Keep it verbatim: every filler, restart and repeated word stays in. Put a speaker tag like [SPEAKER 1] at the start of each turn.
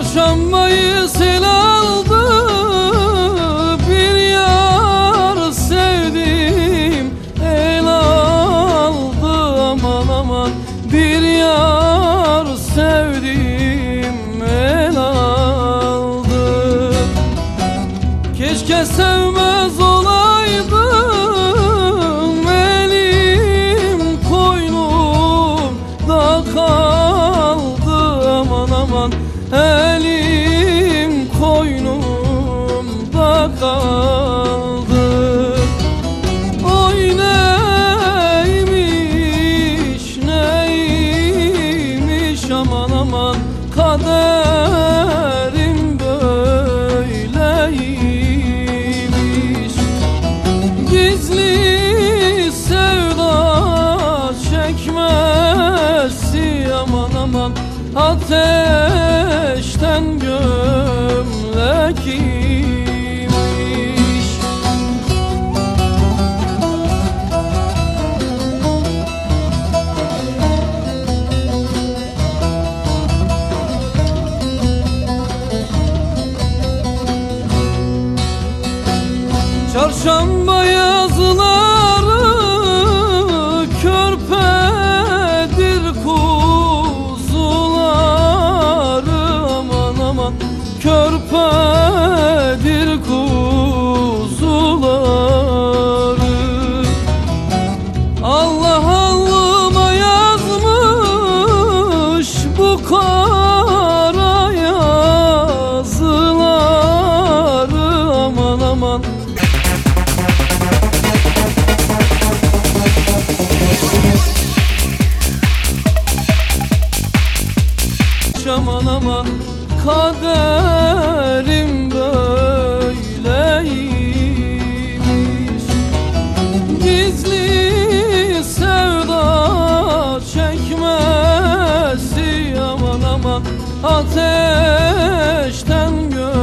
[SPEAKER 1] Çarşambayı sel aldı, bir yar sevdim el aldı. Aman aman, bir yar sevdim el aldı. Keşke sevmez olaydım, elim koynumda kaldı. Aman aman, elim koynumda kaldı. Oy neymiş neymiş, aman aman, kaderim böyleymiş. Gizli sevda çekmesi, aman aman, ateşten gömlek imiş. Çarşamba yazıları körpedir kuzuları. Aman aman, körpedir kuzuları. Allah allıma yazmış bu kara yazıları. Aman aman, aman aman, kaderim böyleymiş. Gizli sevda çekmesi, aman aman, ateşten gö